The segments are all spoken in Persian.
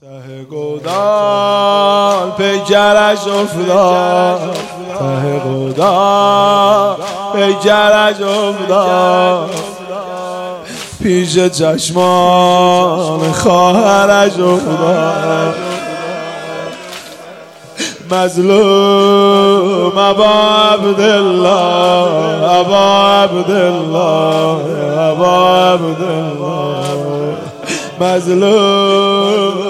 ته گودال پیکرش افتاد، ته گودال پیکرش افتاد، پیش چشمان خواهرش افتاد. مظلوم ابا عبدالله، ابا عبدالله، ابا عبدالله، مظلوم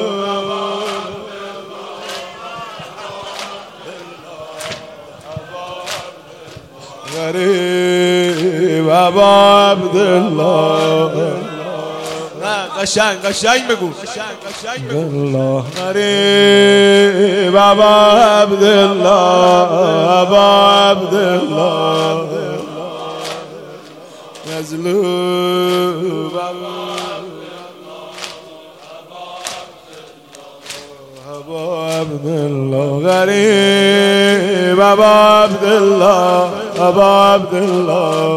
غریب ابا عبدالله. قشنگ بگو الله. غریب ابا عبدالله، ابا عبدالله، مظلوم ابا عبدالله، غریب ابا عبدالله، ابا عبدالله،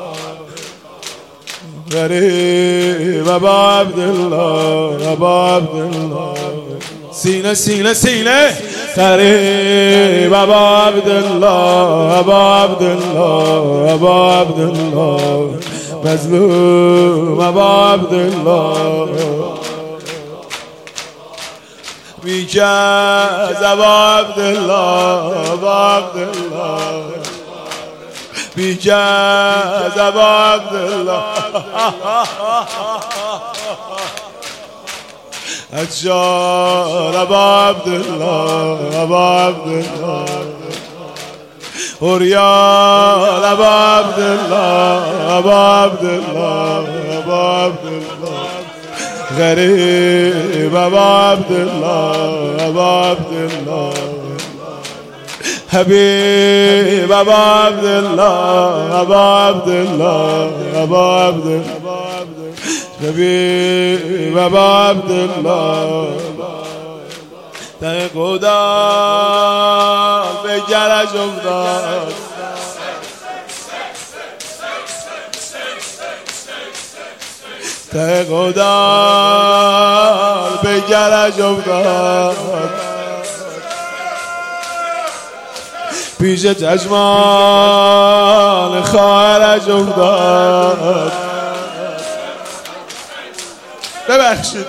غریب ابا عبدالله، ابا عبدالله. سینه سینه سینه. غریب ابا عبدالله، ابا عبدالله، ابا عبدالله، مظلوم ابا عبدالله. بیجاز ابا عبدالله، ابا عبدالله، بیجاز ابا عبدالله. اتشار ابا عبدالله، ابا عبدالله، اوریال ابا عبدالله، ابا عبدالله، ابا عبدالله، غریب ابا عبدالله، ابا عبدالله، حبیب ابا عبدالله، ابا عبدالله، ابا عبدالله، حبیب ابا عبدالله. ته گودال پیکرش افتاد، ته گودال پیکرش افتاد، پیش چشمان خواهرش افتاد. ببخشید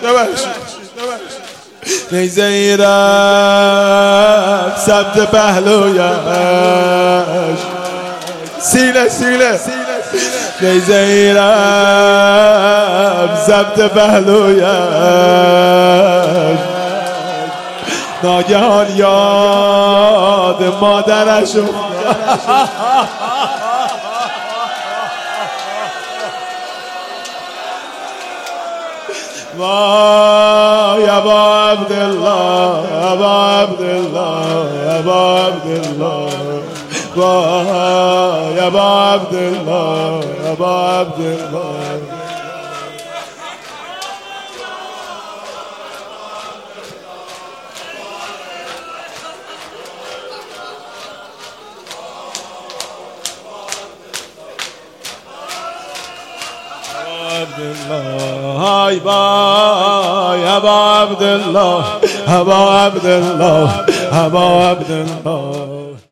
نیزه ای رفت سمت پهلویش، سینه سینه. نیزه ای رفت سمت پهلویش، ناگهان یاد مادرش وای ابا عبدالله، ابا عبدالله، ابا عبدالله، وای ابا عبدالله، ابا عبدالله. های وای ابا عبدالله، ابا عبدالله، ابا عبدالله.